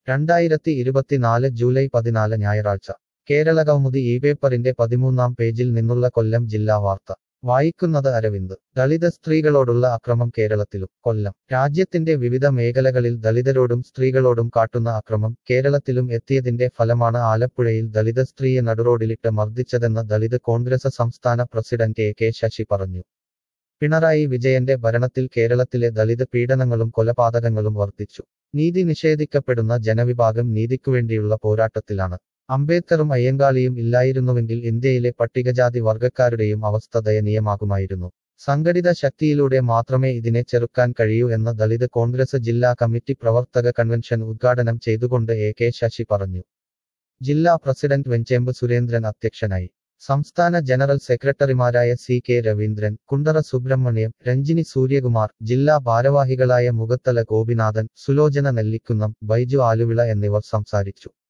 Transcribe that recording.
2024 July 14 ഞായറാഴ്ച കേരള കൗമുദി ഈ പേപ്പറിന്റെ 13-ാം പേജിൽ നിന്നുള്ള കൊല്ലം ജില്ലാ വാർത്ത വായിക്കുന്നത് അരവിന്ദ് ദളിത് സ്ത്രീകളോടുള്ള അക്രമം കേരളത്തിലും കൊല്ലം രാജ്യത്തിന്റെ വിവിധ മേഖലകളിൽ ദളിതരോടും സ്ത്രീകളോടും കാട്ടുന്ന അക്രമം കേരളത്തിലും എത്തിയതിന്റെ ഫലമാണ് ആലപ്പുഴയിൽ ദളിത് സ്ത്രീയെ നടുറോഡിലിട്ട് മർദ്ദിച്ചതെന്ന് ദളിത് കോൺഗ്രസ് സംസ്ഥാന പ്രസിഡന്റ് കെ ശശി പറഞ്ഞു. പിണറായി വിജയന്റെ ഭരണത്തിൽ കേരളത്തിലെ ദളിത് പീഡനങ്ങളും കൊലപാതകങ്ങളും വർദ്ധിച്ചു. നീതി നിഷേധിക്കപ്പെടുന്ന ജനവിഭാഗം നീതിക്കുവേണ്ടിയുള്ള പോരാട്ടത്തിലാണ്. അംബേദ്കറും അയ്യങ്കാളിയും ഇല്ലായിരുന്നുവെങ്കിൽ ഇന്ത്യയിലെ പട്ടികജാതി വർഗക്കാരുടെയും അവസ്ഥ ദയനീയമാകുമായിരുന്നു. സംഘടിത ശക്തിയിലൂടെ മാത്രമേ ഇതിനെ ചെറുക്കാൻ കഴിയൂ എന്ന് ദളിത് കോൺഗ്രസ് ജില്ലാ കമ്മിറ്റി പ്രവർത്തക കൺവെൻഷൻ ഉദ്ഘാടനം ചെയ്തുകൊണ്ട് കെ ശശി പറഞ്ഞു. ജില്ലാ പ്രസിഡന്റ് വെഞ്ചേമ്പ് സുരേന്ദ്രൻ അധ്യക്ഷനായി. സംസ്ഥാന ജനറൽ സെക്രട്ടറിമാരായ കെ രവീന്ദ്രൻ, കുണ്ടറ സുബ്രഹ്മണ്യം, രഞ്ജിനി സൂര്യകുമാർ, ജില്ലാ ഭാരവാഹികളായ മുഖത്തല ഗോപിനാഥൻ, സുലോചന നെല്ലിക്കുന്നം, ബൈജു ആലുവിള എന്നിവർ സംസാരിച്ചു.